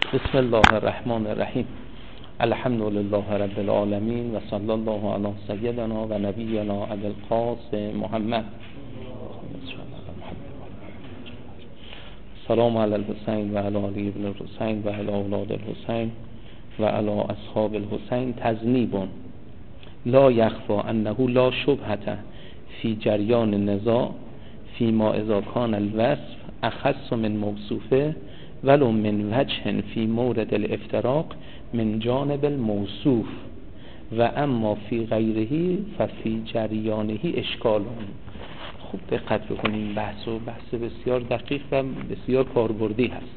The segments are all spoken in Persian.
بسم الله الرحمن الرحیم. الحمد لله رب العالمین و صلی الله علی سیدنا و نبینا ابی القاسم محمد. سلام علی الحسین و علی علی ابن الحسین و علی اولاد الحسین و علی اصحاب الحسین. تذنیب لا یخفی انه لا شبهة فی جریان النزاع فیما اذا کان الوصف اخص من موصوفه ولو من وجه فی مورد الافتراق من جانب الموصوف و اما فی غیره ففی جریانه اشکال. خوب دقت بکنیم، بحث بسیار دقیق و بسیار کاربردی هست.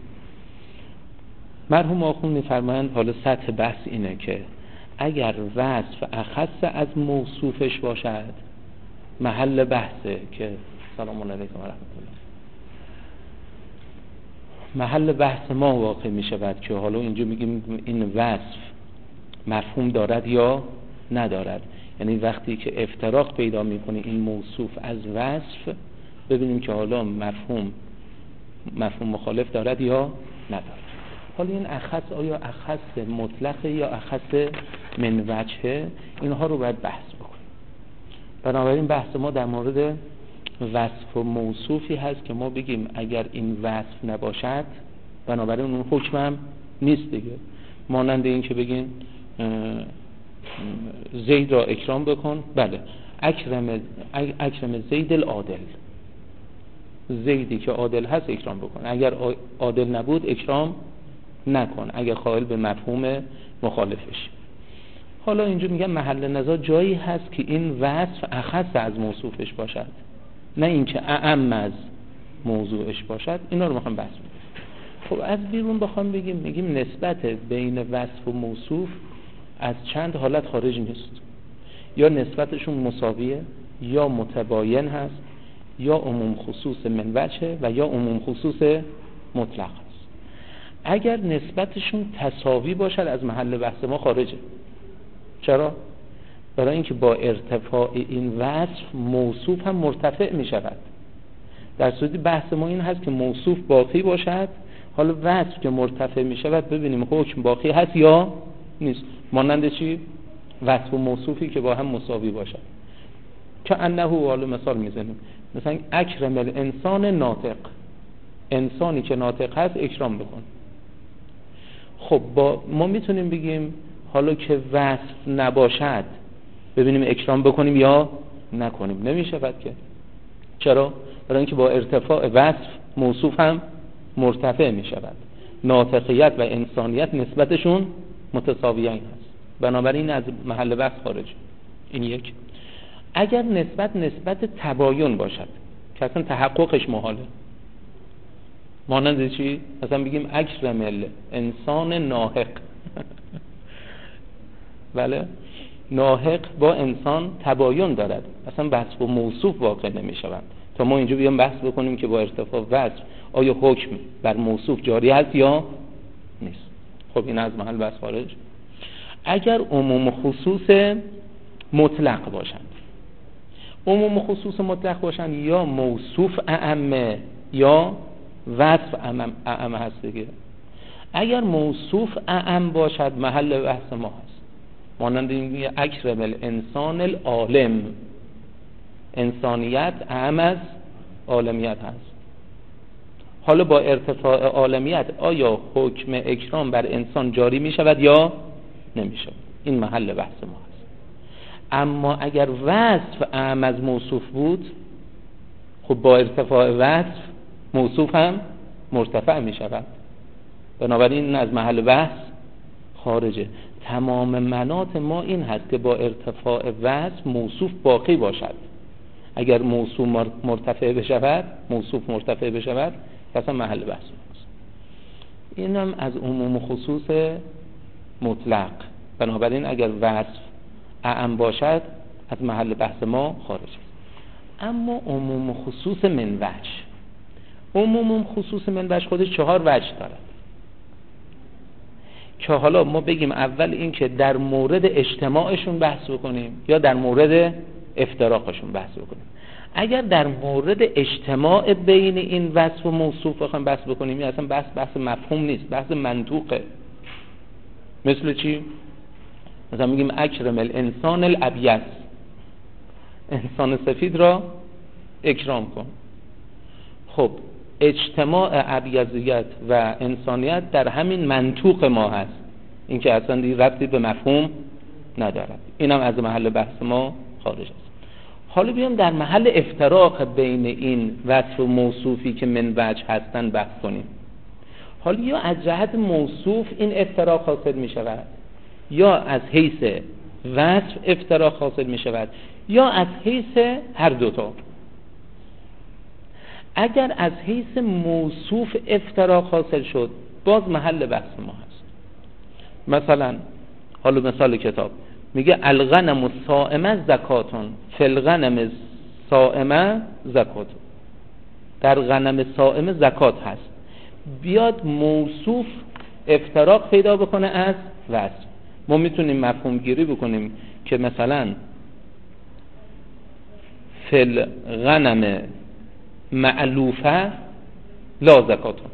مرحوم آخوند می‌فرمایند حالا سطح بحث اینه که اگر وصف اخص از موصوفش باشد، محل بحثه که سلام علیکم و رحمت الله، محل بحث ما واقع می شود که حالا اینجا میگیم این وصف مفهوم دارد یا ندارد. یعنی وقتی که افتراق پیدا میکنه این موصوف از وصف، ببینیم که حالا مفهوم مخالف دارد یا ندارد. حالا این اخص آیا اخص مطلقه یا اخص من وجهه، اینها رو باید بحث بکنیم. بنابراین بحث ما در مورد وصف و موصوفی هست که ما بگیم اگر این وصف نباشد بنابراین اون حکم هم نیست دیگه. مانند این که بگین زید را اکرام بکن، بله، اکرم زید العادل، زیدی که عادل هست اکرام بکن، اگر عادل نبود اکرام نکن، اگر قائل به مفهوم مخالفش. حالا اینجا میگم محل نزاع جایی هست که این وصف اخص از موصوفش باشد، نه اینکه اعم از موضوعش باشد. اینا رو میخوام بحث کنیم. خب از بیرون بخوام میگیم نسبت بین وصف و موصوف از چند حالت خارج نیست. یا نسبتشون مساویه، یا متباین هست، یا عموم خصوص من وجه و یا عموم خصوص مطلق هست. اگر نسبتشون تساوی باشد از محل بحث ما خارجه. چرا؟ برای اینکه با ارتفاع این وصف موصوف هم مرتفع می شود. در صورتی بحث ما این هست که موصوف باقی باشد، حالا وصف که مرتفع می شود ببینیم حکم باقی هست یا نیست. مانند چی؟ وصف و موصوفی که با هم مساوی باشد. که انه، حالا مثال میزنیم، مثلا اکرم الانسان ناطق، انسانی که ناطق هست اکرام بکن. خب با ما میتونیم بگیم حالا که وصف نباشد ببینیم اکرام بکنیم یا نکنیم، نمیشود که. چرا؟ برای اینکه با ارتفاع وصف موصوف هم مرتفع میشود. ناطقیت و انسانیت نسبتشون متساویین هست، بنابراین از محل بحث خارج. این یک. اگر نسبت تباین باشد که اصلا تحققش محاله، مانند چی؟ مثلا بگیم اکرم الانسان ناحق بله، ناحق با انسان تباین دارد، اصلا وصف و موصوف واقع نمی شوند. تا ما اینجا بیام بحث بکنیم که با ارتفاع وصف آیا حکم بر موصوف جاری هست یا نیست. خب این از محل بحث خارج. اگر عموم خصوص مطلق باشند، عموم خصوص مطلق باشند، یا موصوف اعم یا وصف اعم هست دیگه. اگر موصوف اعم باشد محل بحث ما هست، مانند این اکرم الانسان العالم، انسانیت اعم از عالمیت هست. حالا با ارتفاع عالمیت آیا حکم اکرام بر انسان جاری می شود یا نمی شود؟ این محل بحث ما هست. اما اگر وصف اعم از موصوف بود، خب با ارتفاع وصف موصوف هم مرتفع می شود، بنابراین این از محل بحث خارجه. تمام مناط ما این هست که با ارتفاع وصف موصوف باقی باشد. اگر موصوف مرتفع بشود اصلا محل بحث است. اینم از عموم خصوص مطلق. بنابراین اگر وصف اعم باشد از محل بحث ما خارج است. اما عموم خصوص من وجه، عموم خصوص من وجه خودش 4 وجه دارد که حالا ما بگیم اول این که در مورد اجتماعشون بحث بکنیم یا در مورد افتراقشون بحث بکنیم. اگر در مورد اجتماع بین این وصف و موصوف بخوایم بحث بکنیم، این اصلا بحث مفهوم نیست، بحث منطوقه. مثل چی؟ مثلا میگیم اکرم الانسان الابیض، انسان سفید را اکرام کن. خب اجتماع ابیضیت و انسانیت در همین منطوق ما هست، این که اصلا دیگه ربطی به مفهوم ندارد، اینم از محل بحث ما خارج است. حالا بیام در محل افتراق بین این وصف و موصوفی که من وجه هستن بحث کنیم. حالا یا از جهت موصوف این افتراق حاصل می شود، یا از حیث وصف افتراق حاصل می شود، یا از حیث هر دوتا. اگر از حیث موصوف افتراق حاصل شد، باز محل بحث ما هست. مثلا حالا مثال کتاب میگه الغنم الصائمه زکاتون، فی الغنم الصائمه زکاتون، در غنم صائمه زکات هست. بیاد موصوف افتراق پیدا بکنه از وصف. ما میتونیم مفهوم گیری بکنیم که مثلا فی الغنم معلوفه لا زکاتون،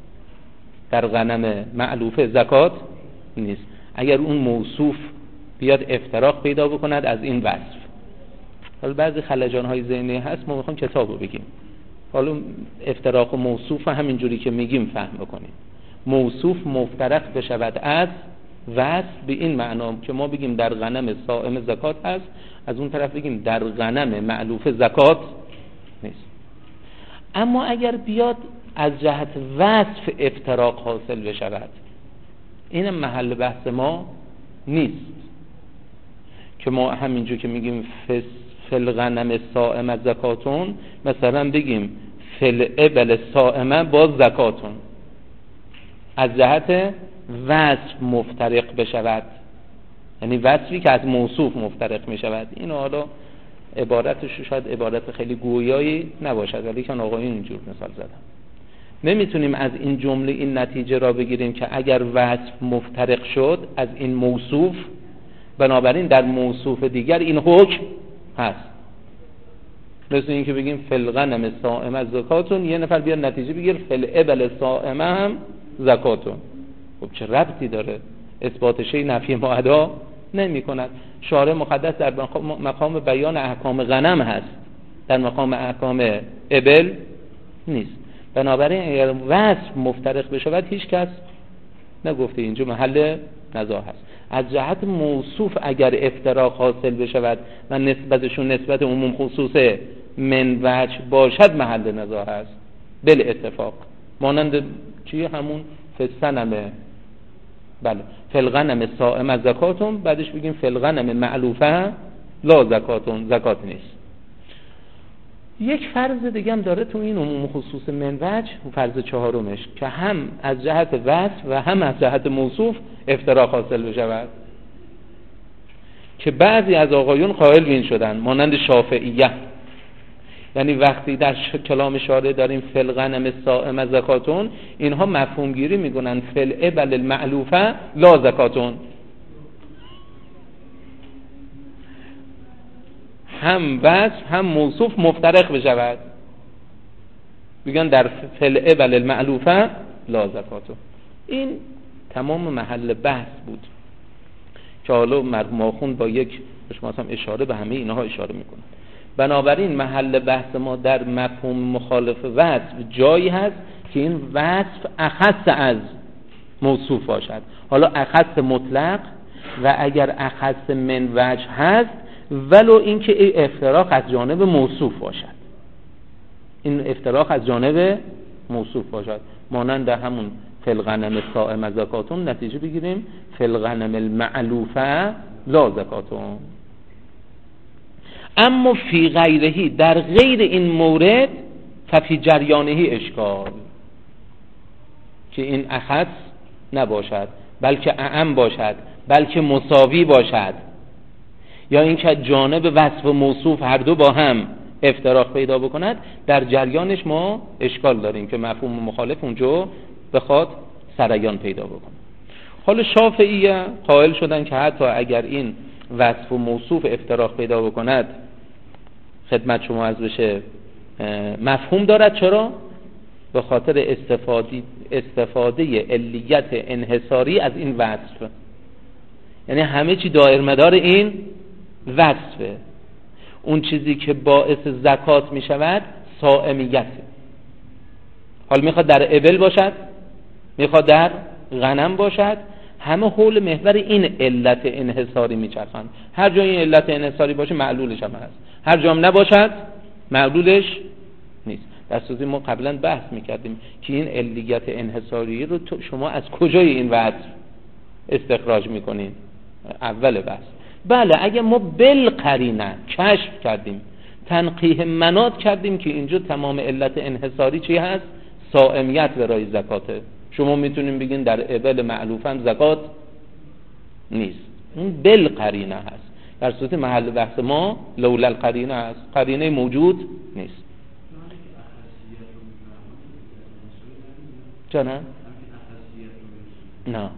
در غنم معلوفه زکات نیست. اگر اون موصوف بیاد افتراق پیدا بکند از این وصف. حالا بعضی خلجان‌های ذهنی هست، ما میخوایم کتاب رو بگیم، حالا افتراق و موصوف همین جوری که میگیم فهم بکنیم. موصوف مفترق بشود از وصف به این معنا که ما بگیم در غنم صائم زکات هست، از اون طرف بگیم در غنم معلوفه زکات نیست. اما اگر بیاد از جهت وصف افتراق حاصل بشود، این محل بحث ما نیست که ما همینجور که میگیم فل غنم صائمه زکاتون، مثلا بگیم فل ابل صائمه باز زکاتون، از جهت وصف مفترق بشود، یعنی وصفی که از موصوف مفترق میشود. این حالا عبارتش شاید عبارت خیلی گویایی نباشد، ولی که آقایون اینجور مثال زدم. نمیتونیم از این جمله این نتیجه را بگیریم که اگر وصف مفترق شد از این موصوف، بنابراین در موصوف دیگر این حکم هست. مثل این که بگیم فی الغنم صائمه زکاتون، یه نفر بیاد نتیجه بگیر فی الابل صائمه هم زکاتون. خب چه ربطی داره؟ اثبات شی نفی معدا نمی کند. شارع مقدس در مقام بیان احکام غنم هست، در مقام احکام ابل نیست. بنابراین اگر وصف مفترق بشود هیچ کس نگفته اینجا محل نزاع هست. از جهت موصوف اگر افتراق حاصل بشود و نسبتشون نسبت عموم خصوص من وجه باشد محل نزاع هست بل اتفاق. مانند چی؟ همون فسنمه، بله فی الغنم صائمه زکاتون، بعدش بگیم فی الغنم معلوفه لا زکاتون، زکات نیست. یک فرض دیگه هم داره تو این عموم خصوص من وجه، فرض چهارمش، که هم از جهت وصف و هم از جهت موصوف افتراق حاصل بشود، که بعضی از آقایون قائل به این شدن مانند شافعیه. یعنی وقتی در کلام شارع داریم فی الغنم صائمه زکاتون، اینها مفهوم گیری میکنن فی الابل المعلوفه لا زکاتون، هم وصف هم موصوف مفترق بشود، بگن در فی الابل المعلوفه لا زکاتون. این تمام محل بحث بود که حالا مرحوم آخوند با یک شما هم اشاره به همه اینها اشاره میکنن. بنابراین محل بحث ما در مفهوم مخالف وصف جایی هست که این وصف اخص از موصوف باشد، حالا اخص مطلق و اگر اخص من وجه هست، ولو اینکه افتراق از جانب موصوف باشد، این افتراق از جانب موصوف باشد. مانند همون فی الغنم صائمه زکاتون نتیجه بگیریم فی الغنم المعلوفه لا زکاتون. اما فی غیرهی، در غیر این مورد، ففی جریانهی اشکال، که این اخص نباشد بلکه اعم باشد، بلکه مساوی باشد، یا اینکه جانب وصف و موصوف هر دو با هم افتراق پیدا بکند، در جریانش ما اشکال داریم که مفهوم مخالف اونجا بخواد سریان پیدا بکنه. حالا شافعیه قائل شدن که حتی اگر این وصف و موصوف افتراق پیدا بکند خدمت شما از بشه مفهوم دارد. چرا؟ به خاطر استفاده علیت انحصاری از این وصف، یعنی همه چی دایر مدار این وصفه. اون چیزی که باعث زکات می شود صائمیت. حالا میخواد در ابل باشد، میخواد در غنم باشد، همه حول محور این علت انحصاری میچرخند. هر جای این علت انحصاری باشه معلولش هم هست، هر جام نباشد معلولش نیست. در صورتی ما قبلا بحث میکردیم که این علیت انحصاری رو شما از کجای این وضع استخراج میکنین؟ اول بحث. بله، اگه ما بالقرینه کشف کردیم، تنقیح مناط کردیم که اینجا تمام علت انحصاری چی هست؟ صائمیت برای زکاته. شما میتونیم بگین در ابل معلوف هم زکات نیست، اون بالقرینه هست. در صورت محل بحث ما لولا القرینه هست، قرینه موجود نیست. چرا؟ نه،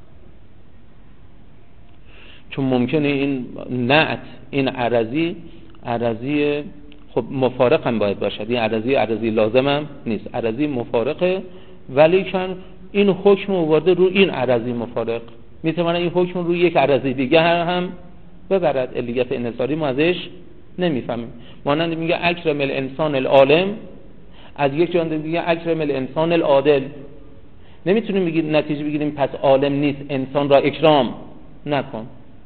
چون ممکنه این نعت، این عرضی خب مفارق هم باید باشد. این عرضی لازم هم نیست، عرضی مفارقه، ولی چون این حکم آورده رو این عرضی مفارق، میتونه این حکم رو یک عرضی دیگه هم ببرد. علیت انحصاری ما ازش نمیفهمیم. مانند میگه اکرم الانسان العالم، از یک جانب میگه اکرم الانسان العادل. نمیتونیم بگیم نتیجه بگیریم پس عالم نیست، انسان را اکرام نکن.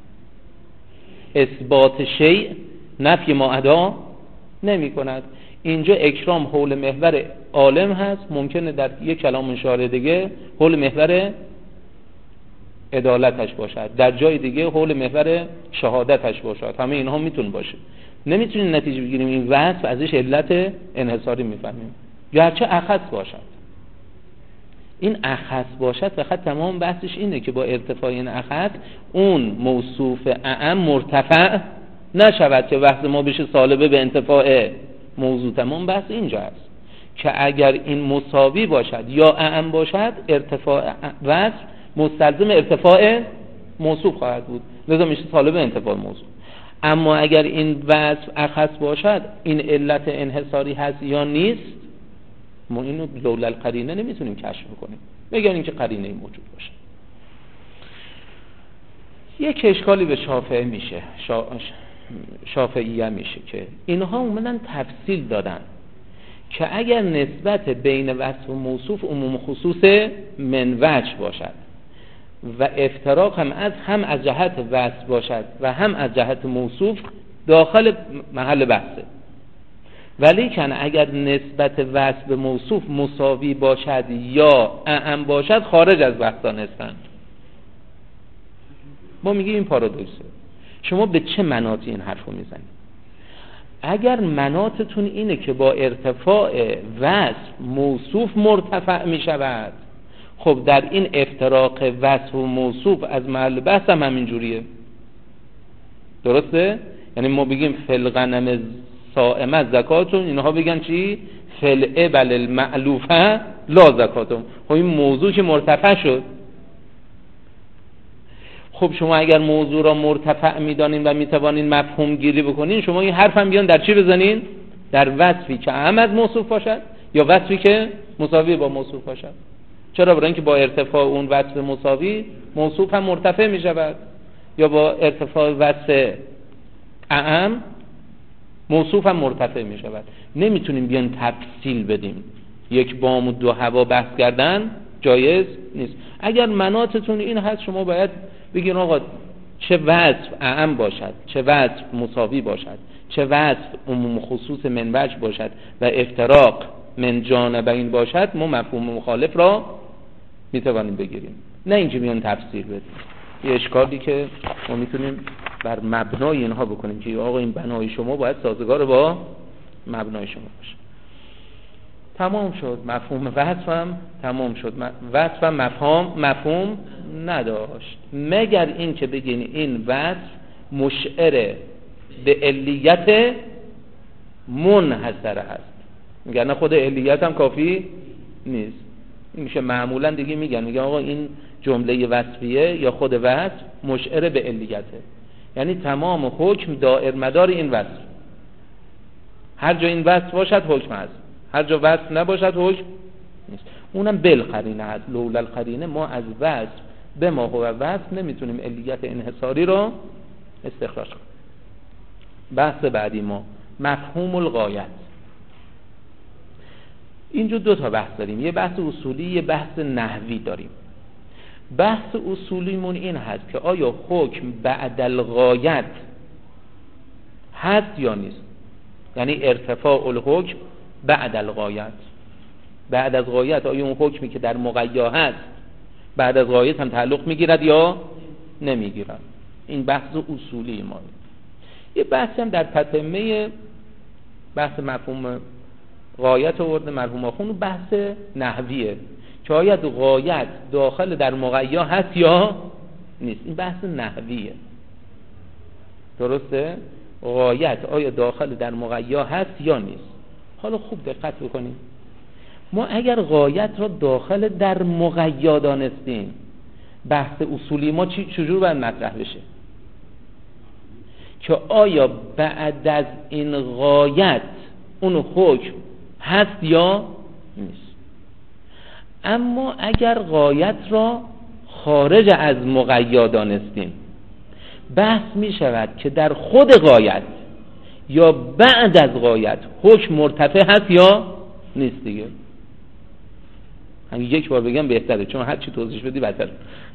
اثبات شیء نفی ما ادا نمی کند. اینجا اکرام حول محور عالم هست، ممکنه در یک کلام شارع دیگه حول محور عدالتش باشد، در جای دیگه حول محور شهادتش باشد. همه اینها میتونه باشه. نمیتونیم نتیجه بگیریم این وصف ازش علت انحصاری میفهمیم، گرچه اخص باشد. این اخص باشد فقط تمام بحثش اینه که با ارتفاع این اخص اون موصوف اعم مرتفع نشود که وقت ما بشه سالبه به انتفاع موضوع. تمام بحث اینجا است که اگر این مساوی باشد یا اعم باشد، ارتفاع وصف مستلزم ارتفاع موصوف خواهد بود، لذا میشه سالبه انتفاع موضوع. اما اگر این وصف اخص باشد، این علت انحصاری هست یا نیست، ما اینو لولا القرینه نمیتونیم کشف کنیم، بگن که قرینه موجود باشه. یک اشکالی به شافعی میشه، شافعیه میشه که اینها اومدن تفصیل دادن که اگر نسبت بین وصف و موصوف عموم خصوص من وجه باشد و افتراق هم از جهت وصف باشد و هم از جهت موصوف، داخل محل بحثه. ولی کن اگر نسبت وصف به موصوف مساوی باشد یا اعم باشد، خارج از بحثان هستند. ما میگیم این پارادوکسه. شما به چه مناطی این حرفو میزنید؟ اگر مناطتون اینه که با ارتفاع وصف موصوف مرتفع میشود، خب در این افتراق وصف و موصوف از محل بحث هم همین جوریه. درسته؟ یعنی ما بگیم فلغنم صائمه زکاتون، اینها بگن چی؟ فلعبل المعلوفه لا زکاتون. خب این موضوع که مرتفع شد. خب شما اگر موضوع را مرتفع میدانین و میتوانین مفهوم گیری بکنین، شما این حرف هم بیان در چی بزنین؟ در وصفی که اعم از موصوف باشد یا وصفی که مساوی با موصوف باشد. چرا؟ برای اینکه با ارتفاع اون وصف مساوی موصوف هم مرتفع می شود، یا با ارتفاع وصف اعم موصوف هم مرتفع می شود. نمیتونیم بیان تفصیل بدیم. یک بام و دو هوا بحث کردن جایز نیست. اگر مناطتون این هست، شما باید بگین آقا چه وصف اعم باشد، چه وصف مساوی باشد، چه وصف عموم خصوص من وجه باشد و افتراق من جانبین باشد، ما مفهوم مخالف را میتوانیم بگیریم، نه اینکه بیان تفسیر بدیم. یه اشکالی که ما میتونیم بر مبنای اینها بکنیم که آقا این بنای شما باید سازگار با مبنای شما باشه. تمام شد. مفهوم وصف هم تمام شد. وصف هم مفهوم نداشت، مگر این که بگین این وصف مشعر به علیت منحصره هست. میگن نه، خود علیت هم کافی نیست. این میشه معمولا دیگه میگن آقا این جمله وصفیه یا خود وصف مشعر به علیته، یعنی تمام حکم دائر مدار این وصف. هر جا این وصف باشد حکم هست، هر جا وصف نباشد حکم نیست. اونم بالقرینه هست. لولا القرینه ما از وصف به ما هو وصف نمیتونیم علیت انحصاری رو استخراج کنیم. بحث بعدی ما مفهوم الغایت. اینجا دو تا بحث داریم، یه بحث اصولی، یه بحث نحوی داریم. بحث اصولیمون این هست که آیا حکم بعد الغایت هست یا نیست، یعنی ارتفاع الحکم بعد الغایت، بعد از غایت آیا اون حکمی که در مغیا هست بعد از غایت هم تعلق میگیرد یا نمیگیرد. این بحث اصولی ما. یه بحث هم در تتمه بحث مفهوم غایت آورده مرحوم آخوند، بحث نحویه که آیا غایت داخل در مغیا هست یا نیست. این بحث نحویه، درسته؟ غایت آیا داخل در مغیا هست یا نیست. حالا خوب دقت بکنیم، ما اگر غایت را داخل در مغیا دانستیم، بحث اصولی ما چجور باید مطرح بشه که آیا بعد از این غایت اون حکم هست یا نیست. اما اگر غایت را خارج از مغیا دانستیم، بحث می شود که در خود غایت یا بعد از غایت حکم مرتفع هست یا نیست دیگه. همین یک بار بگم بهتره، چون هر چی توضیح بدی بهتره.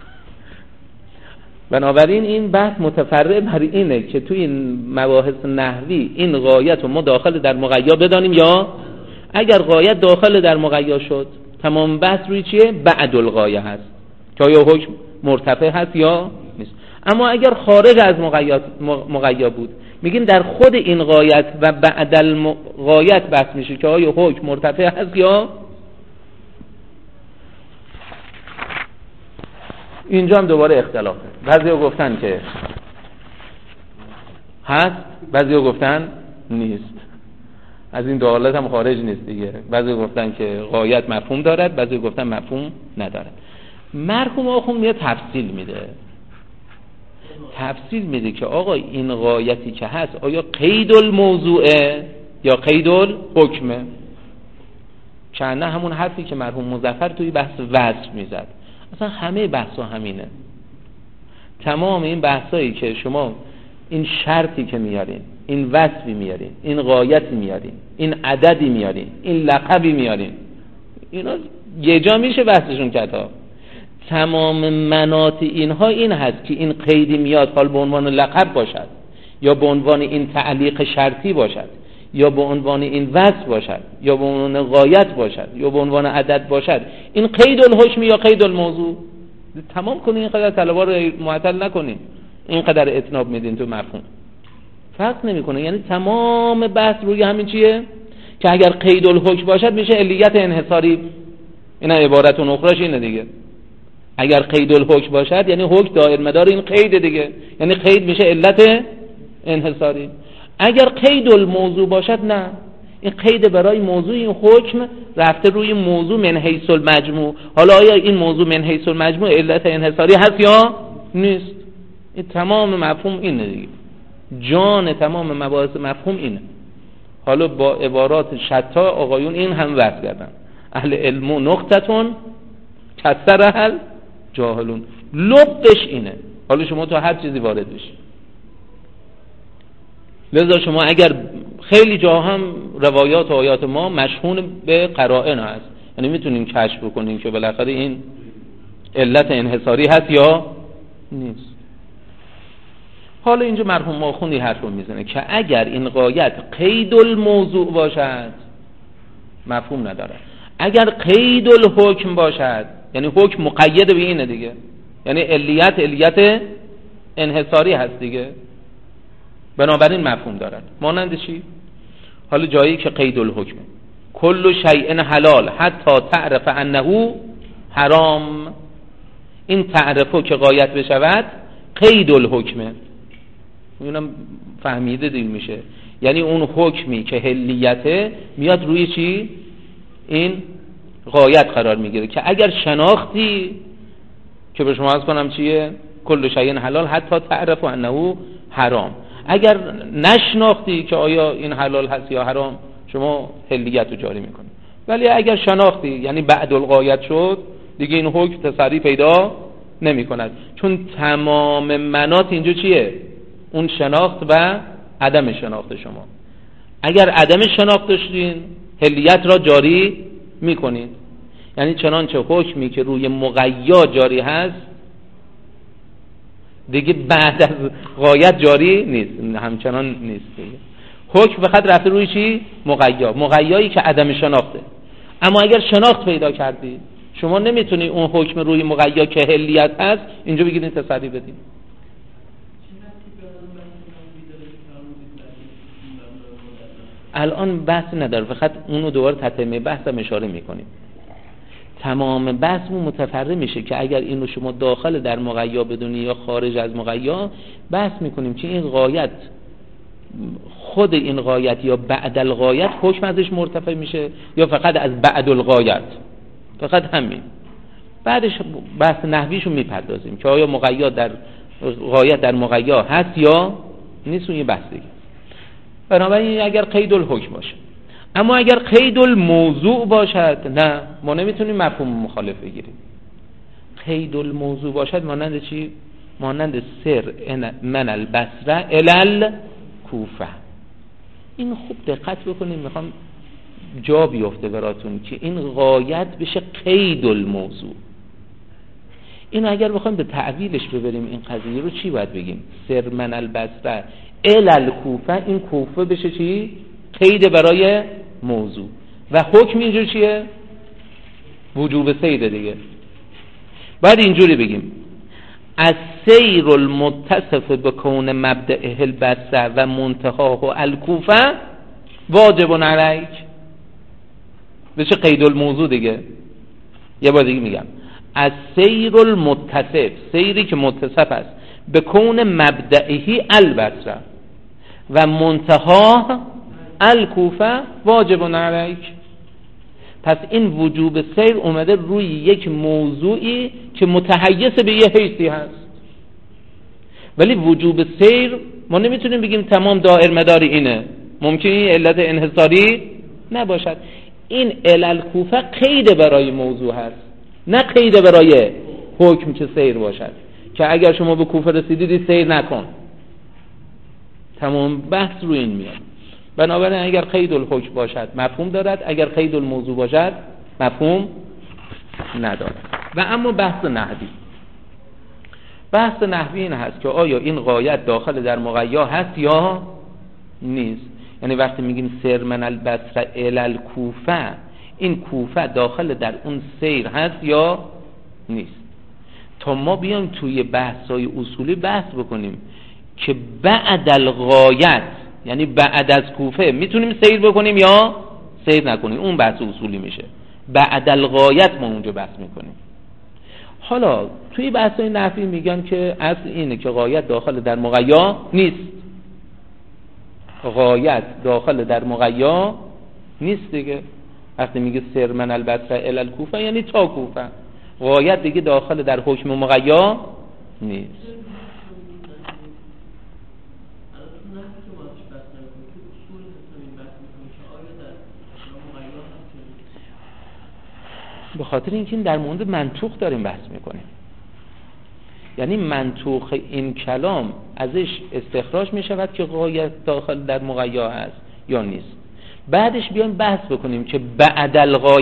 بنابراین این بحث متفرع بر اینه که توی این مباحث نحوی این غایت رو ما داخل در مغیا بدانیم یا اگر غایت داخل در مغیا شد تمام بحث روی چیه؟ بعد الغایه هست که آیا حکم مرتفع هست یا نیست. اما اگر خارج از مغیا بود میگیم در خود این غایت و بعد الغایت بحث میشه که آیا حکم مرتفع هست یا. اینجا هم دوباره اختلافه، بعضیا گفتن که هست، بعضیا گفتن نیست. از این دو حالت هم خارج نیست دیگه. بعضیا گفتن که غایت مفهوم دارد، بعضیا گفتن مفهوم ندارد. مرحوم آخوند میاد تفصیل میده که آقا این غایتی که هست آیا قید الموضوعه یا قید الحکمه. چند همون حرفی که مرحوم مظفر توی بحث وصف میزد. اصلا همه بحثا همینه. تمام این بحثایی که شما این شرطی که میارین، این وصفی میارین، این غایتی میارین، این عددی میارین، این لقبی میارین، اینا یه جا میشه بحثشون کرد. تمام مناط اینها این هست که این قیدی میاد حال به عنوان لقب باشد یا به عنوان این تعلیق شرطی باشد یا به عنوان این وصف باشد یا به عنوان غایت باشد یا به عنوان عدد باشد، این قید الحکم یا قید الموضوع. تمام کنین، اینقدر طلبا رو معطل نکنین، اینقدر اتناب میدین تو مفهوم، فرق نمیکنه. یعنی تمام بحث روی همین چیه که اگر قید الحکم باشد میشه علیت انحصاری. اینا عبارت اخراش اینه دیگه. اگر قید الحکم باشد یعنی حکم دایر مدار این قید دیگه، یعنی قید میشه علت انحصاری. اگر قید الموضوع باشد نه، این قید برای موضوع این حکم رفته روی موضوع من حیث المجموع. حالا آیا این موضوع من حیث المجموع علت انحصاری هست یا نیست؟ این تمام مفهوم اینه دیگه. جان تمام مباحث مفهوم اینه. حالا با عبارات شتا آقایون این هم وضع کردن. اهل علم و نقطتون کسرهل جاهلون. لبش اینه. حالا شما تو هر چیزی وارد بشی. لذا شما اگر خیلی جا هم روایات و آیات ما مشهون به قرائن هست، یعنی میتونین کشف بکنین که بالاخره این علت انحصاری هست یا نیست. حالا اینجا مرحوم آخوندی حرف رو میزنه که اگر این غایت قید الموضوع باشد مفهوم نداره، اگر قید الحکم باشد یعنی حکم مقید به اینه دیگه، یعنی علیت انحصاری هست دیگه، بنابراین مفهوم دارد. مانند چی؟ حالا جایی که قید الحکمه، کل شیء حلال حتی تعرف انه حرام، این تعرفو که غایت بشود قید الحکمه. اینم فهمیده دیگه میشه، یعنی اون حکمی که حلیته میاد روی چی؟ این غایت قرار میگیره که اگر شناختی که به شما از کنم چیه؟ کل شیء حلال حتی تعرف انه حرام، اگر نشناختی که آیا این حلال هست یا حرام، شما حلیت رو جاری میکنی. ولی اگر شناختی، یعنی بعد الغایت شد، دیگه این حکم تسری پیدا نمی کند، چون تمام منات اینجا چیه؟ اون شناخت و عدم شناخت شما. اگر عدم شناخت داشتین، حلیت را جاری میکنید. یعنی چنانچه حکمی که روی مغیا جاری هست دیگه بعد از غایت جاری نیست، همچنان نیست دیگه. حکم فقط رفته روی چی؟ مغیا، مغیایی که عدم شناخته. اما اگر شناخت پیدا کردی، شما نمیتونی اون حکم روی مغیا که حلیت هست اینجا بگیرید تسری بدید. الان بحث نداره، فقط اونو دوباره تتمه بحثم اشاره میکنیم. تمام بحثمون متفرع میشه که اگر اینو شما داخل در مغیا بدونی یا خارج از مغیا، بحث میکنیم که این غایت، خود این غایت یا بعد الغایت حکم ازش مرتفع میشه یا فقط از بعد الغایت، فقط همین. بعدش بحث نحویشو میپردازیم که آیا مغیا در غایت در مغیا هست یا نیست، اون یه بحث دیگه. بنابراین اگر قید الحکم باشه، اما اگر قید الموضوع باشد، نه، ما نمیتونیم مفهوم مخالف بگیریم. قید الموضوع باشد مانند چی؟ مانند سر من البصره الی کوفه. این خوب دقت بکنید، میخوام جا بیفته براتون که این غایت بشه قید الموضوع. اینو اگر بخوایم به تعویلش ببریم این قضیه رو، چی باید بگیم؟ سر من البصره الی کوفه، این کوفه بشه چی؟ قید برای موضوع. و حکم اینجور چیه؟ وجوب سیر دیگه. باید اینجوری بگیم از سیر المتصف بکون مبدأه البصره و منتهاه الکوفه واجب علیک، بشه قید الموضوع دیگه. یه بار دیگه میگم از سیر المتصف، سیری که متصف است، بکون مبدئه البصره و منتهاه الکوفه واجب علیک. پس این وجوب سیر اومده روی یک موضوعی که متحیز به یه حیثی هست. ولی وجوب سیر ما نمیتونیم بگیم تمام دائر مدار اینه، ممکنه این علت انحصاری نباشد. این الکوفه قید برای موضوع هست، نه قید برای حکم که سیر باشد، که اگر شما به کوفه رسیدید سیر نکن. تمام بحث روی این میاد. بنابراین اگر قید الحکم باشد مفهوم دارد، اگر قید الموضوع باشد مفهوم ندارد. و اما بحث نحوی، بحث نحوی این هست که آیا این غایت داخل در مغیا هست یا نیست. یعنی وقتی میگیم سر من البصره الی الکوفه، این کوفه داخل در اون سیر هست یا نیست. تا ما بیایم توی بحث‌های اصولی بحث بکنیم که بعد الغایت، یعنی بعد از کوفه میتونیم سیر بکنیم یا سیر نکنیم، اون بحث اصولی میشه. بعد الغایت ما اونجا بحث میکنیم. حالا توی بحث‌های نحوی میگن که اصل اینه که غایت داخل در مغیا نیست. غایت داخل در مغیا نیست دیگه. وقتی میگه سر من البصره الی الکوفه یعنی تا کوفه، غایت دیگه داخل در حکم مغیا نیست. به خاطر اینکه در مورد منطوق داریم بحث میکنیم، یعنی منطوق این کلام ازش استخراج میشود که غایت داخل در مغیا هست یا نیست. بعدش بیایم بحث بکنیم که بعد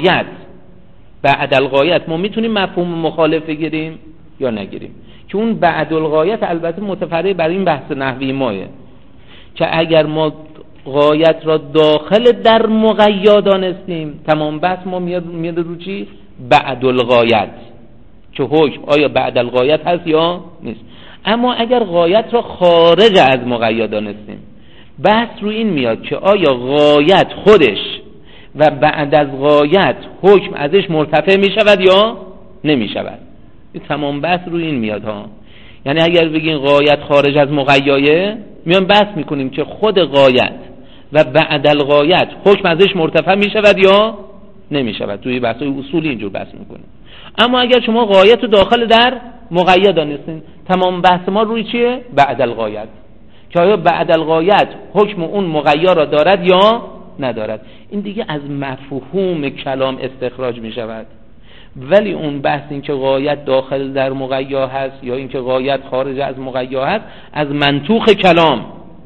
الغایت ما میتونیم مفهوم مخالف بگیریم یا نگیریم، که اون بعد الغایت البته متفرع بر این بحث نحوی مایه که اگر ما غایت را داخل در مغیا دانستیم، تمام بحث ما میاد رو چی؟ بعد الغایت، که حکم آیا بعد الغایت هست یا نیست. اما اگر غایت را خارج از مغیا دانستیم، بحث رو این میاد که آیا غایت خودش و بعد از غایت حکم ازش مرتفع می شود یا نمی شود. این تمام بحث رو این میاد ها. یعنی اگر بگین غایت خارج از مغیاه، میان بحث میکنیم که خود غایت و بعد الغایت حکم ازش مرتفع می شود یا نمی شود. توی بحث‌های اصولی اینجور بحث میکنیم. اما اگر شما غایت رو داخل در مغیا دانستین، تمام بحث ما روی چیه؟ بعد الغایت، که آیا بعد الغایت حکم اون مغیا را دارد یا ندارد. این دیگه از مفهوم کلام استخراج می شود. ولی اون بحث این که غایت داخل در مغیا هست یا این که غایت خارج از مغیا هست از منطوق کلام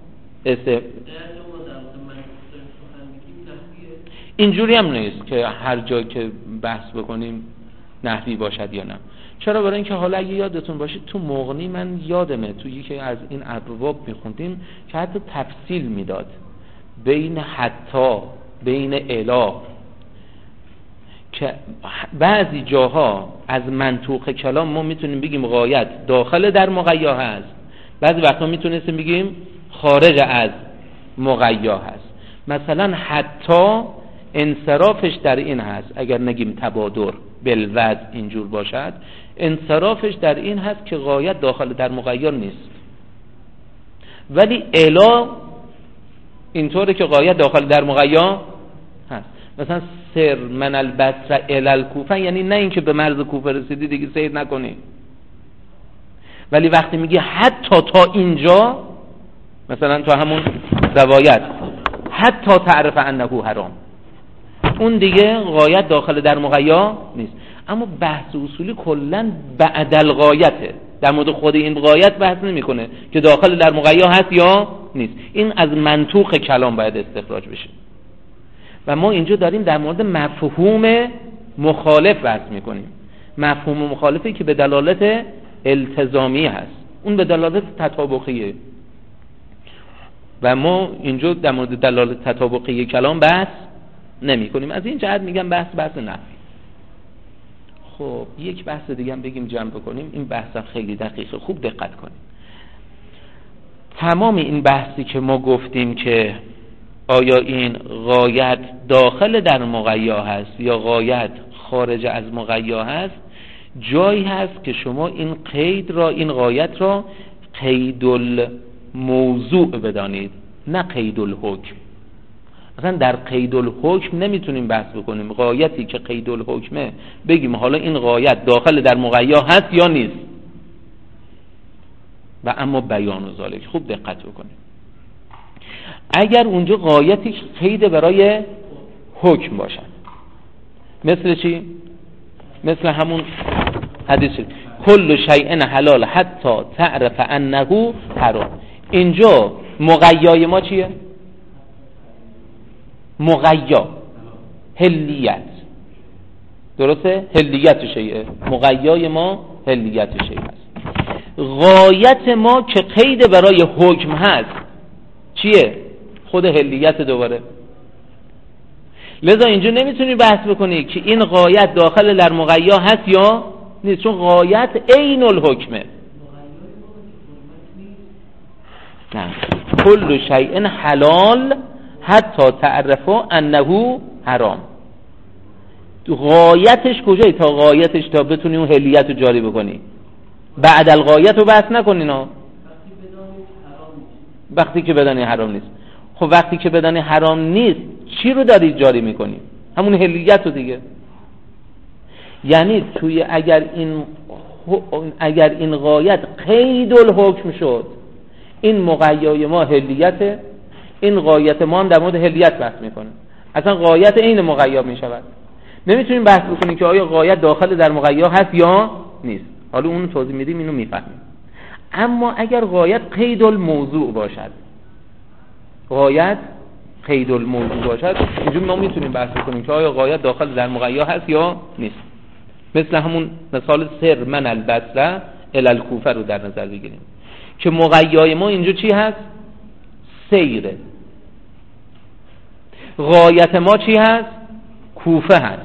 اینجوری هم نیست که هر جا که بحث بکنیم نحوی باشد یا نه. چرا؟ برای اینکه حالا اگه یادتون باشه تو مغنی من یادمه تو یکی از این ابواب میخوندیم که حتی تفصیل میداد بین حتی بین اله، که بعضی جاها از منطوق کلام ما میتونیم بگیم غایت داخل در مغیا هست، بعضی وقتا میتونستیم بگیم خارج از مغیا هست. مثلا حتی انصرافش در این هست، اگر نگیم تبادر بالوضع اینجور باشد، انصرافش در این هست که غایت داخل در مغیا نیست، ولی الا اینطوره که غایت داخل در مغیا هست. مثلا سر من البصره الی الکوفه، یعنی نه اینکه به مرز کوفه رسیدی دیگه سیر نکنی، ولی وقتی میگی حتی تا اینجا، مثلا تو همون روایت حتی تعرف انه حرام، اون دیگه غایت داخل در مغیا نیست. اما بحث اصولی کلا بعد الغایته، در مورد خود این غایت بحث نمیکنه که داخل در مغیا هست یا نیست. این از منطوق کلام باید استخراج بشه و ما اینجا داریم در مورد مفهوم مخالف بحث میکنیم. مفهوم مخالفی که به دلالت التزامی هست، اون به دلالت تطابقیه و ما اینجا در مورد دلالت تطابقی کلام بحث نمی کنیم. از این جهت میگم بحث نفی. خب یک بحث دیگه هم بگیم جمع بکنیم. این بحث خیلی دقیقه، خوب دقت کنیم. تمام این بحثی که ما گفتیم که آیا این غایت داخل در مغیا هست یا غایت خارج از مغیا هست، جایی هست که شما این قید را، این غایت را قید الموضوع بدانید، نه قید الحکم. اصلا در قید الحکم نمیتونیم بحث بکنیم. غایتی که قید الحکمه بگیم حالا این غایت داخل در مغیا هست یا نیست. و اما بیان و ذالک، خوب دقت بکنیم. اگر اونجا غایتی قید برای حکم باشد، مثل چی؟ مثل همون حدیث کل شیء حلال حتی تعرف انه حرام. اینجا مغیای ما چیه؟ مغیا حلیت، درسته؟ حلیت شیء، مغیای ما حلیت شیء هست. غایت ما که قید برای حکم هست چیه؟ خود حلیت دوباره. لذا اینجا نمیتونی بحث بکنی که این غایت داخل در مغیا هست یا نیست، چون غایت عین الحکمه. نه، کل شیء حلال حتی تعرفوا انه حرام. غایتش کجایی؟ تا غایتش تا بتونی اون حلیت رو جاری بکنی. بعد الغایت رو بحث نکنی نه. وقتی که بدانی حرام نیست. خب وقتی که بدانی حرام نیست چی رو داری جاری میکنی؟ همون حلیت رو دیگه. یعنی توی اگر این غایت قید الحکم شد، این مغیای ما حلیته، این غایت ما هم در مورد حلیت بحث میکنه. اصلا غایت عین مغیا میشود. نمیتونیم بحث بکنیم که آیا غایت داخل در مغیا هست یا نیست. حالا اون توضیح میدیم، اینو میفهمیم. اما اگر غایت قید الموضوع باشد، غایت قید الموضوع باشد، اینجوری ما میتونیم بحث کنیم که آیا غایت داخل در مغیا هست یا نیست. مثل همون مثال سر من البصره الی الکوفه رو در نظر بگیریم که مغیای ما اینجا چی هست؟ سیره. غایت ما چی هست؟ کوفه هست.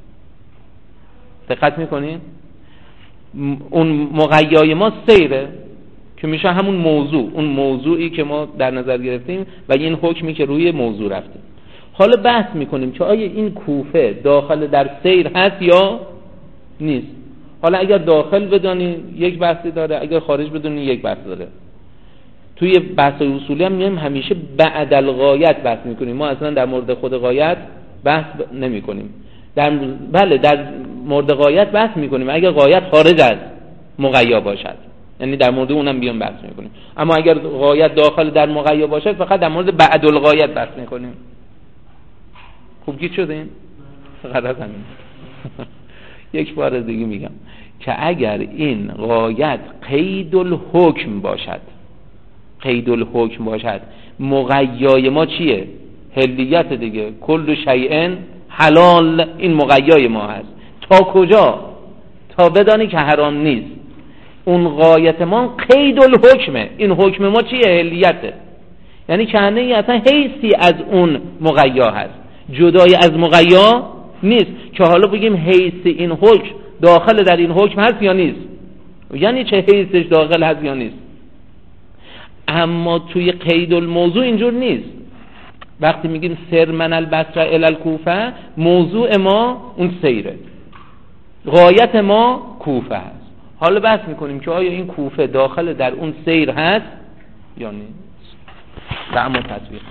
دقت میکنین؟ اون مغیای ما سیره که میشه همون موضوع، اون موضوعی که ما در نظر گرفتیم و این حکمی که روی موضوع رفتیم. حالا بحث میکنیم که آیا این کوفه داخل در سیر هست یا نیست. حالا اگر داخل بدانی یک بحثی داره، اگر خارج بدانی یک بحث داره. توی بحث اصولی هم میایم همیشه بعد الغایت بحث میکنیم. ما اصلا در مورد خود غایت بحث نمیکنیم. در مورد غایت بحث میکنیم اگر غایت خارج از مغیا باشد. یعنی در مورد اونم بیام بحث میکنیم. اما اگر غایت داخل در مقیا باشد فقط در مورد بعد الغایت بحث میکنیم. خوب گیج شدیم؟ فقط همین. یک بار دیگه میگم که اگر این غایت قید الحکم باشد، قید الحکم باشد، مقیای ما چیه؟ حلیت دیگه. کل شیء حلال، این مقیای ما هست. تا کجا؟ تا بدانی که حرام نیست. اون غایت ما قید الحکمه. این حکم ما چیه؟ حلیته. یعنی کنه ای اصلا حیثی از اون مقیا هست، جدای از مقیا نیست که حالا بگیم حیث این حکم داخل در این حکم هست یا نیست. یعنی چه حیثش داخل هست یا نیست. اما توی قید الموضوع اینجور نیست. وقتی میگیم سر من البصره الی الکوفه، موضوع ما اون سیره، غایت ما کوفه هست. حالا بحث میکنیم که آیا این کوفه داخل در اون سیر هست یا نیست. تعمل تصویر.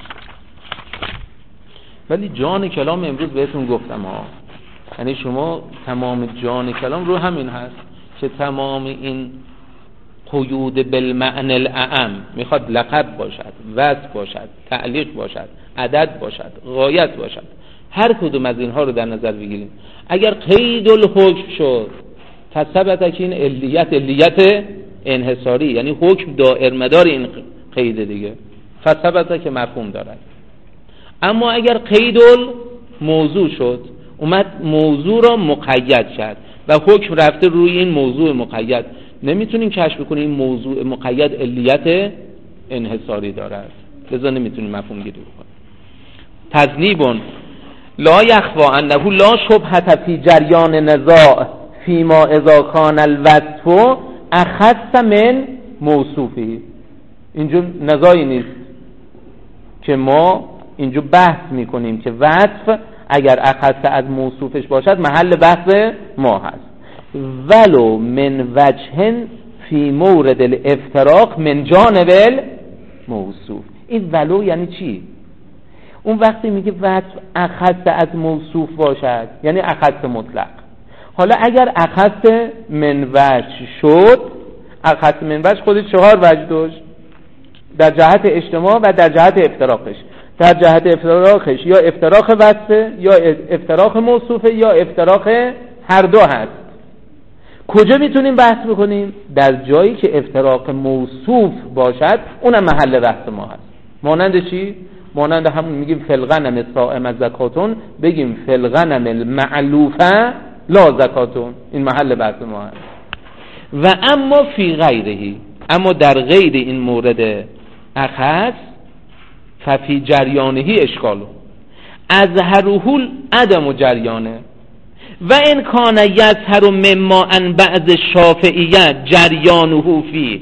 ولی جان کلام امروز بهتون گفتم ها، یعنی شما تمام جان کلام رو همین هست که تمام این قیود بالمعنى الاعم میخواد لقب باشد، وصف باشد، تعلیق باشد، عدد باشد، غایت باشد. هر کدوم از اینها رو در نظر بگیریم. اگر قید الحکم شد فثبت که این علیت انحصاری، یعنی حکم دائر مدار این قید دیگه، فثبت که مفهوم دارد. اما اگر قید الموضوع شد، اومد موضوع را مقید کرد و حکم رفته روی این موضوع مقید، نمیتونیم کشف کنیم این موضوع مقید علیت انحصاری دارد، لذا نمیتونیم مفهوم گیری بکنیم. تذنیبون لا یخفا انه لا شبهة فی جریان نزاع فیما اذا کان الوصف اخص من موصوفی. اینجور نزاعی نیست که ما اینجور بحث میکنیم که وصف اگر اخص از موصوفش باشد محل بحث ما هست. ولو من وجه فی مورد الافتراق من جانب الموصوف. این ولو یعنی چی؟ اون وقتی میگه وصف اخص از موصوف باشد یعنی اخص مطلق. حالا اگر اخص من وجه شد، اخص من وجه خودش 4 وجه داشت، در جهت اجتماع و در جهت افتراقش. در جهت افتراقش یا افتراق وصفه یا افتراق موصوفه یا افتراق هر دو هست. کجا میتونیم بحث بکنیم؟ در جایی که افتراق موصوف باشد، اونم محل بحث ما هست. مانند چی؟ مانند همون میگیم فلغنم صائم زکاتون، بگیم فلغنم المعلوفه لا زکاتون، این محل بحث ما هست. و اما فی غیرهی، اما در غیر این مورد اخص، ففی جریانهی اشکالو ازهرهول عدم و جریانه و ان کان یظهر مما ان بعض شافعیه جریانه فی.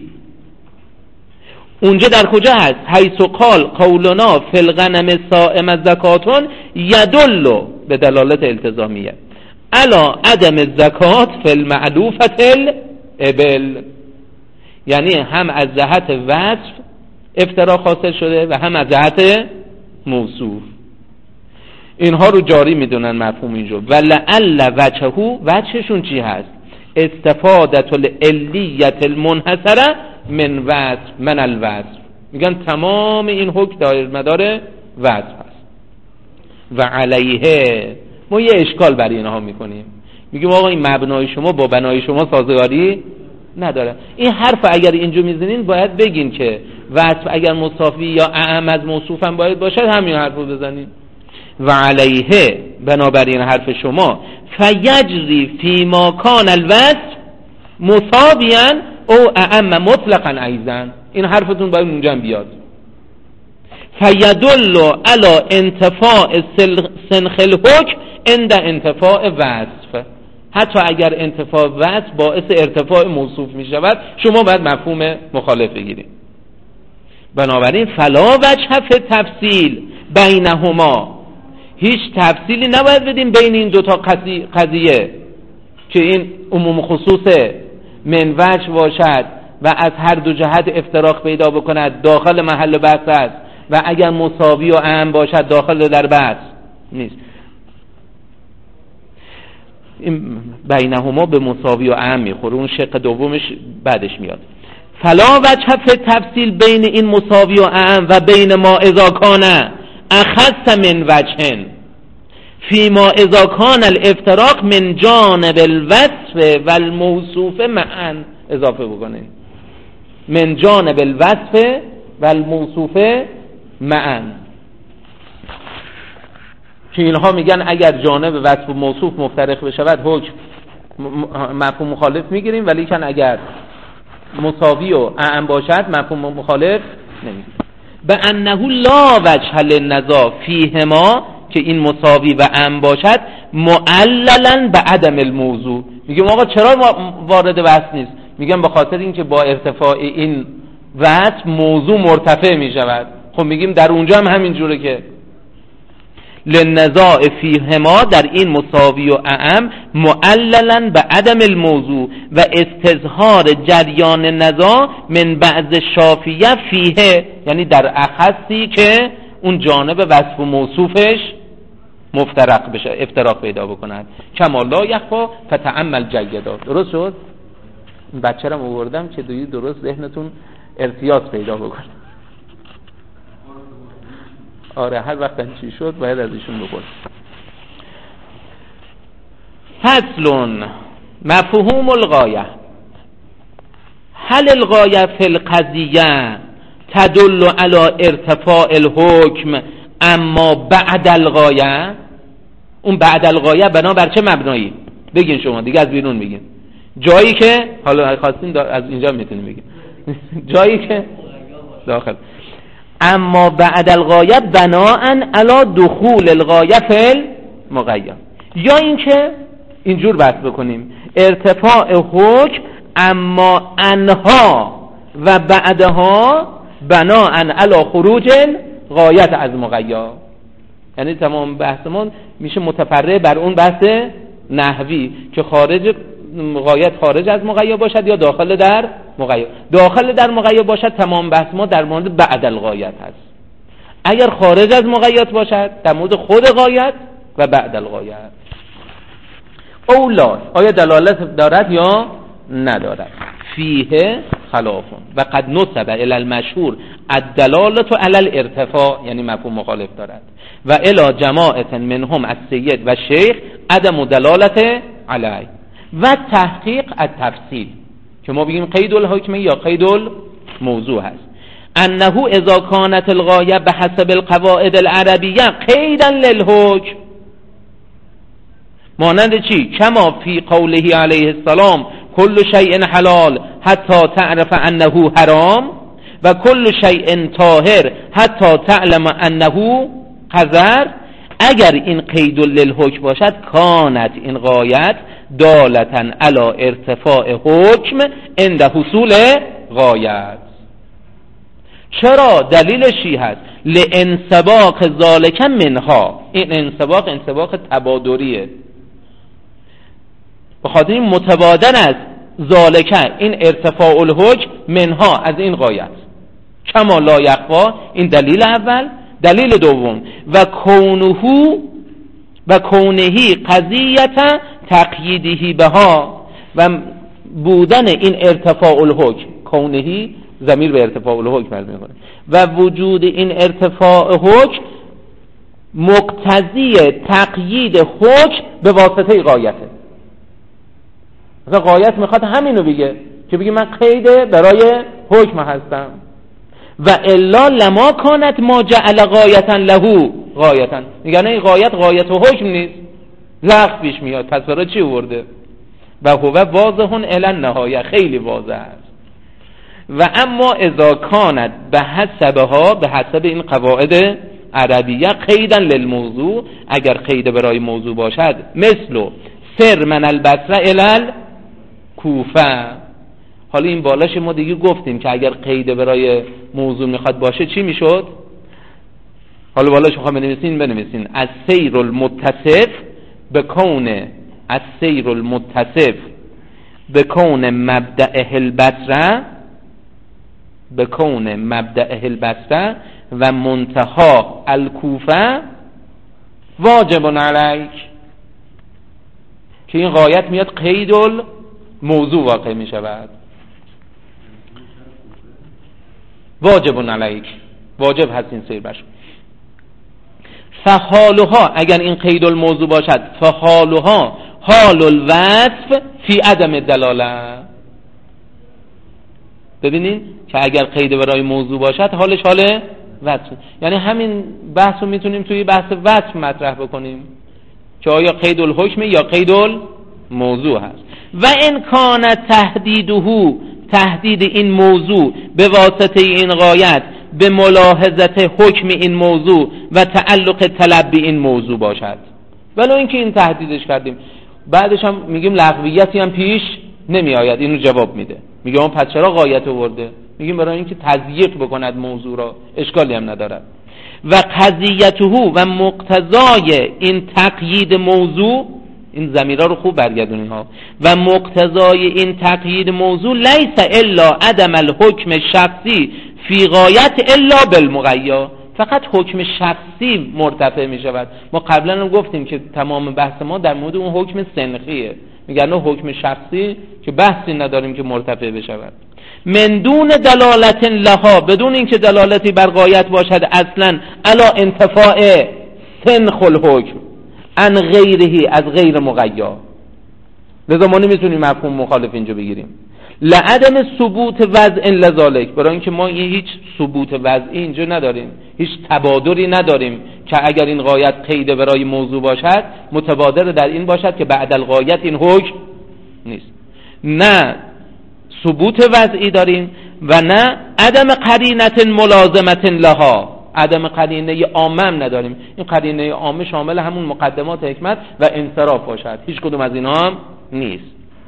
اونجا در کجا هست؟ حیث قال قولنا فی الغنم صائم زکاتون یدل به دلالت التزامیه الا عدم الزکات فی المعلوفه الابل. یعنی هم از جهت وصف افتراق حاصل شده و هم از جهت موصوف. اینها رو جاری میدونن مفهوم اینجا. ولعل وجهشون چی هست؟ استفادت العلیت المنحصره من وصف من الوصف. میگن تمام این حکم دایر مدار وصف هست. و علیه ما یه اشکال برای اینها میکنیم، میگیم آقا این مبنای شما با بنای شما سازگاری نداره. این حرف اگر اینجا میزنین باید بگین که وصف اگر مصافی یا اعم از موصوف هم باید باشد، همین حرف رو بزنین. و علیه بنابراین حرف شما فیجری فی ما کان الوصف مصابیاً او اعم مطلقاً ایضاً. این حرفتون باید اونجا بیاد. فیدل علی انتفاع سنخ الحکم عند انتفاع وصف. حتی اگر انتفاع وصف باعث ارتفاع موصوف می شود، شما باید مفهوم مخالف بگیرید. بنابراین فلا وجه فی تفصیل بینهما، هیچ تفصیلی نباید بدیم بین این دوتا قضیه که این عموم خصوص من وجه باشد و از هر دو جهت افتراق پیدا بکند داخل محل بحث است و اگر مساوی و اعم باشد داخل در بحث نیست. این بینهما به مساوی و اعم میخوره، اون شق دومش بعدش میاد. فلا وجه فی تفصیل بین این مساوی و اعم و بین ما اذا کان اخص من وجه فی ما اذا کان الافتراق من جانب الوصف و الموصوف معا. اضافه بکنه من جانب الوصف و الموصوف معا، که اینها میگن اگر جانب وصف و موصوف مفترق بشود حکم مفهوم مخالف میگیریم، ولی کن اگر مساوی و اعم باشد مفهوم مخالف نمیگیریم. به انه لا وجه للنزاع فیهما، که این مساوی و اعم باشد معللا به عدم الموضوع. میگیم آقا چرا وارد وصف نیست؟ میگم به خاطر اینکه با ارتفاع این وصف موضوع مرتفع میشود. خب میگیم در اونجا هم همین جوره که للنزاع فیهما، در این مساوی و اعم معللا به عدم الموضوع و استظهار جریان نزاع من بعض شافیه فیه، یعنی در اخصی که اون جانب وصف و موصوفش مفترق بشه، افتراق پیدا بکنند. کما لا یخفا فتعمل جیدا. درست شد؟ این بچه رو آوردم که درست ذهنتون ارتیاض پیدا بکنه. آره هر وقت چی شد باید از ایشون بپرس. فصل مفهوم الغایه. هل الغایه فی القضیه تدل علی ارتفاع الحکم اما بعد الغایه؟ اون بعد الغایه بنا بر چه مبنایی؟ بگین شما دیگه، از بیرون میگین. جایی که حالا خواستین از اینجا میتونیم بگین جایی که داخل اما بعد الغایه بناء علی دخول الغایه فی المغیر، یا اینکه اینجور بحث بکنیم ارتفاع حکم اما انها و بعدها بناء علی خروج غایت از مغیر. یعنی تمام بحثمون میشه متفرع بر اون بحث نحوی که غایت خارج از مغیر باشد یا داخل در مغیر. داخل در مغیر باشد تمام بحث ما در مورد بعد الغایت هست. اگر خارج از مغیر باشد در مورد خود غایت و بعد الغایت. اولا آیا دلالت دارد یا ندارد؟ فیه خلافون و قد نسب الی المشهور الدلالت علی الارتفاع، یعنی مفهوم مخالف دارد، و الی جماعت منهم السید و شیخ عدم دلالت علیه و تحقیق التفصیل، که ما بگیم قید الحکم یا قید الموضوع هست. انه اذا كانت الغایه بحسب القواعد العربیه قیدا للحکم، مانند چی؟ کما فی قوله علیه السلام کل شیء حلال حتی تعرف انه حرام و کل شیء طاهر حتی تعلم انه قذر. اگر این قید للحکم باشد کانت این غایت دالتا علی ارتفاع حکم عند حصول غایت. چرا؟ دلیلش چی هست؟ لانسباق ذالک منها. این انسباق تبادریه، بخاطر این متبادر است ذالک، این ارتفاع الحکم منها، از این غایت. کما لا یخفا، این دلیل اول. دلیل دوم و کونهی قضیت تقییدهی بها، و بودن این ارتفاع الحکم، کونهی ضمیر به ارتفاع الحکم برمی‌گرده، و وجود این ارتفاع حکم مقتضی تقیید حکم به واسطه غایته. مثلا غایت میخواد همینو بگه که بگه من قید برای حکم هستم، و الا لما کانت ما جعل غایتا له غایتا. میگن این غایت و حکم نیست، لغو پیش میاد، پس برای چی ورده؟ و هو واضح الی النهایه، خیلی واضح است. و اما اذا کانت به حسب این قواعد عربیه قیدا للموضوع، اگر قید برای موضوع باشد، مثل سر من البصره الی کوفه. حالا این بالاش ما دیگه گفتیم که اگر قید برای موضوع میخواد باشه چی میشد؟ حالا بالاش میخوام بنویسین السیر المتصف بکون مبدأه البصره و منتها الکوفه واجب علیک، که این غایت میاد قید الموضوع واقع میشود. واجب علیک، واجب هست این سیر بشه. فحالها، اگر این قید الموضوع باشد، فحالها حال الوصف فی عدم دلاله. ببینین که اگر قید برای موضوع باشد حالش حال وصف، یعنی همین بحث رو میتونیم توی بحث وصف مطرح بکنیم که آیا قید الحکم یا قید الموضوع هست. و ان کان تحدیده، تحدید این موضوع به واسطه این غایت به ملاحظت حکم این موضوع و تعلق طلب به این موضوع باشد، ولو اینکه این تحدیدش کردیم بعدش هم میگیم لغویتی هم پیش نمی آید، اینو جواب میده، میگه اون پس چرا غایت آورده؟ میگیم برای اینکه تضییق بکند موضوع را، اشکالی هم ندارد. و قضیته و مقتضای این تقیید موضوع، این ضمیرها رو خوب برگردونین ها، و مقتضای این تقیید موضوع لیس الا عدم الحکم شخصی فی غایت الا بالمغیا، فقط حکم شخصی مرتفع می شود. ما قبلا هم گفتیم که تمام بحث ما در مورد اون حکم سنخیه، میگن حکم شخصی که بحثی نداریم که مرتفع بشود. من دون دلالت لها، بدون اینکه دلالتی بر غایت باشد اصلا علا انتفاع سنخ الحکم عن غیره، از غیر مغیا. لذا ما نمیتونیم مفهوم مخالف اینجا بگیریم. لعدم ثبوت وضع لذالک، برای اینکه ما هیچ ثبوت وضعی اینجا نداریم، هیچ تبادری نداریم که اگر این غایت قید برای موضوع باشد متبادر در این باشد که بعد الغایت این حکم نیست. نه ثبوت وضعی داریم و نه عدم قرینت ملازمت لها، عدم قرینه عامه هم نداریم. این قرینه عامه شامل همون مقدمات حکمت و انصراف باشد، هیچ کدوم از اینا هم نیست.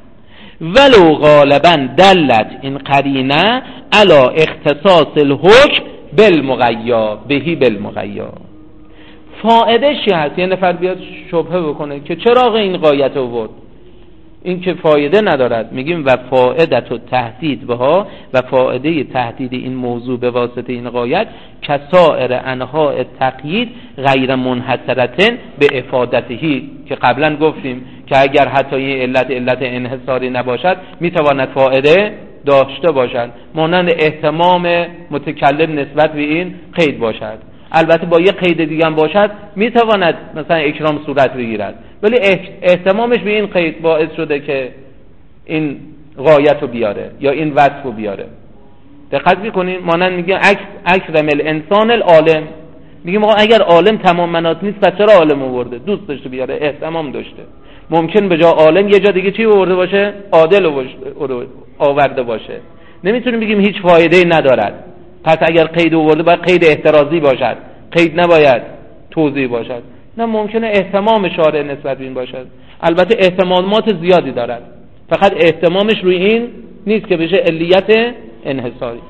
ولو غالبا دلت این قرینه علا اختصاص الحکم بالمغیا بهی بالمغیا. فائده چی هست؟ یه نفر بیاد شبهه بکنه که چرا این غایت آورد، این که فایده ندارد. میگیم و فائدت و تهدید بها، و فائده تهدید این موضوع به واسطه این غایت کسائر انواع تقیید غیر منحصرتن به افادتهی، که قبلا گفتیم که اگر حتی این علت انحصاری نباشد میتواند فائده داشته باشد، مانند اهتمام متکلم نسبت به این قید باشد. البته با یه قید دیگه هم باشد میتواند مثلا اکرام صورت بگیرد، ولی اهتمامش به این قید باعث شده که این غایت رو بیاره یا این وصف رو بیاره. دقت میکنین؟ مانند میگه اکرم الانسان العالم، میگیم آقا اگر عالم تمام منات نیست پس چرا عالم آورده؟ دوست داشته بیاره، اهتمام داشته. ممکن به جای عالم یه جا دیگه چی آورده باشه؟ عادل آورده باشه. نمیتونیم بگیم هیچ فایده‌ای ندارد. پس اگر قید آورده باید قید احترازی باشد، قید نباید توضیح باشد. نه، ممکنه اهتمام شارع نسبت به این باشد. البته احتمالات زیادی دارد، فقط اهتمامش روی این نیست که بشه علیت انحصاری.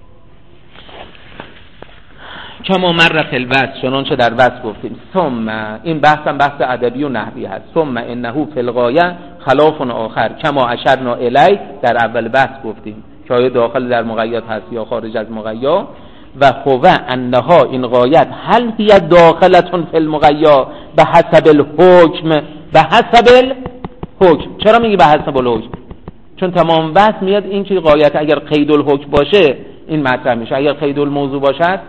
کما مرت الوصف، چنانچه در وصف گفتیم. ثم، این بحثم بحث ادبی و نحوی هست. ثم انه فی الغایه خلاف آخر کما اشرنا الی، در اول بحث گفتیم که آیا داخل در مقید هست یا خارج از مقید. و هو انها، این غایت، هل هی داخلتون فی المقید به حسب الحکم، به حسب الحکم. چرا میگی به حسب الحکم؟ چون تمام بحث میاد این که غایت اگر قید الحکم باشه این مطرح میشه، اگر قید الموضوع باشد،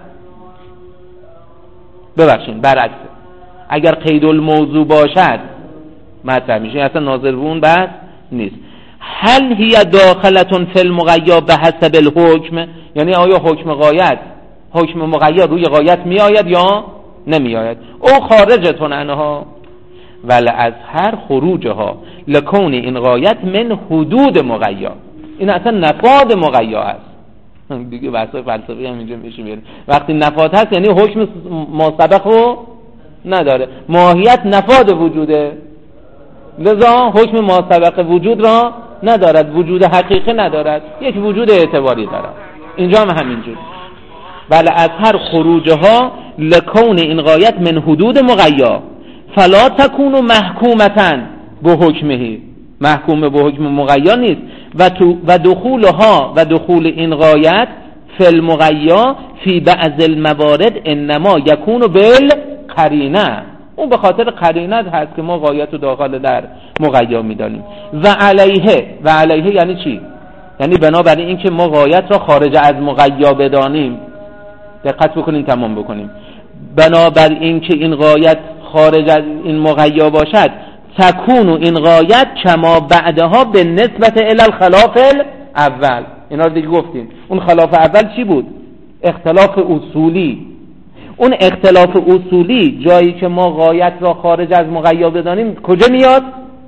ببخشید برعکس، اگر قید الموضوع باشد مطرح میشه، اصلا ناظر به اون بحث نیست. هل هی داخلتون فی المقید به حسب الحکم، یعنی آیا حکم غایت، حکم مقید روی غایت می آید یا نمی آید؟ او خارجتون عنها ول از هر خروجها لکون این غایت من حدود مقید. این اصلا نفاذ مقید است دیگه. بحث فلسفی هم اینجا میشه بیاریم. وقتی نفاذ هست یعنی حکم ما سبق رو نداره، ماهیت نفاذ وجوده، لذا حکم ما سبق وجود را ندارد، وجود حقیقی ندارد، یک وجود اعتباری دارد. اینجا هم همینجور. ولی از هر خروجها لکون این غایت من حدود مقید فلا تکون محکومتن به حکمهی، محکوم به حکم مقید نیست. و دخولها، و دخول این غایت فی المقید فی بعض الموارد انما یکون بالقرینه، اون به خاطر قرینت هست که ما غایت رو داخل در مقید می‌دانیم. و علیه، و علیه یعنی چی؟ یعنی بنابراین این که ما غایت را خارج از مغیا بدانیم، دقت بکنیم تمام بکنیم، بنابراین که این غایت خارج از این مغیا باشد، تکون این غایت کما بعدها به نسبت الی الخلاف اول. اینا رو دیگه گفتیم. اون خلاف اول چی بود؟ اختلاف اصولی. اون اختلاف اصولی جایی که ما غایت را خارج از مغیا بدانیم کجا میاد؟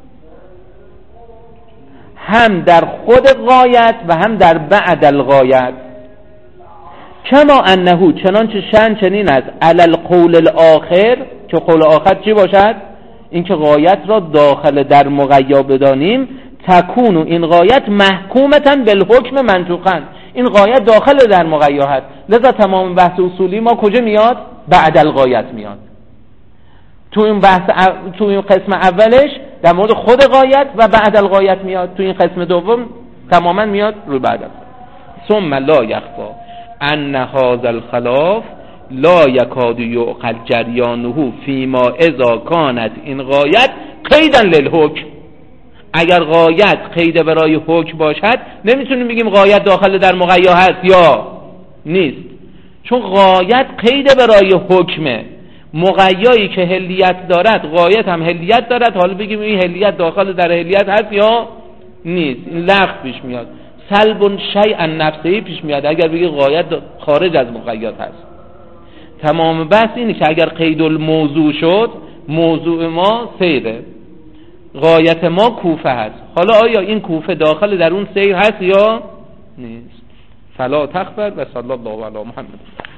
هم در خود غایت و هم در بعد الغایت. کما انه چنانچه شأن چنین است علی القول الاخر، که قول آخر چی باشد؟ اینکه غایت را داخل در مغیا بدانیم، تکون این غایت محکومتا بالحکم منطوقا، این غایت داخل در مغیا هست، لذا تمام بحث اصولی ما کجا میاد؟ بعد الغایت میاد. تو این قسم اولش در مورد خود غایت و بعد الغایت میاد، تو این قسم دوم تماما میاد روی بعد. ثم لا یخفا ان هذا الخلاف لا یکاد یعقل جریانه فیما اذا کانت این غایت قیدا للحکم. اگر غایت قید برای حکم باشد نمیتونیم بگیم غایت داخل در مغیا هست یا نیست، چون غایت قید برای حکمه. مغیایی که حلیت دارد غایت هم حلیت دارد، حالا بگیم این حلیت داخل در حلیت هست یا نیست، این لغو پیش میاد. سلب شیء نفسه‌ای پیش میاد اگر بگی غایت خارج از مغیات هست. تمام بحث اینه که اگر قید الموضوع شد، موضوع ما سیره، غایت ما کوفه هست. حالا آیا این کوفه داخل در اون سیر هست یا نیست؟ فلا تخبر و صلی الله علی محمد.